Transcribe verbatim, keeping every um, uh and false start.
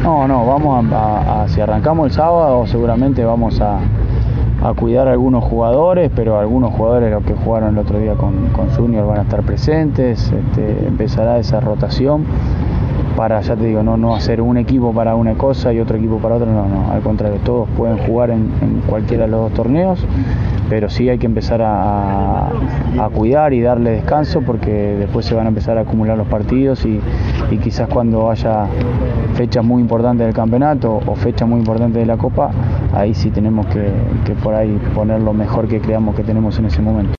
No, no, vamos a, a, a si arrancamos el sábado seguramente vamos a, a cuidar a algunos jugadores, pero algunos jugadores los que jugaron el otro día con, con Junior van a estar presentes, este, empezará esa rotación para, ya te digo, no, no hacer un equipo para una cosa y otro equipo para otra, no, no, al contrario, todos pueden jugar en, en cualquiera de los dos torneos, pero sí hay que empezar a, a cuidar y darle descanso porque después se van a empezar a acumular los partidos y, y quizás cuando haya fechas muy importantes del campeonato o fechas muy importantes de la Copa, ahí sí tenemos que, que por ahí poner lo mejor que creamos que tenemos en ese momento.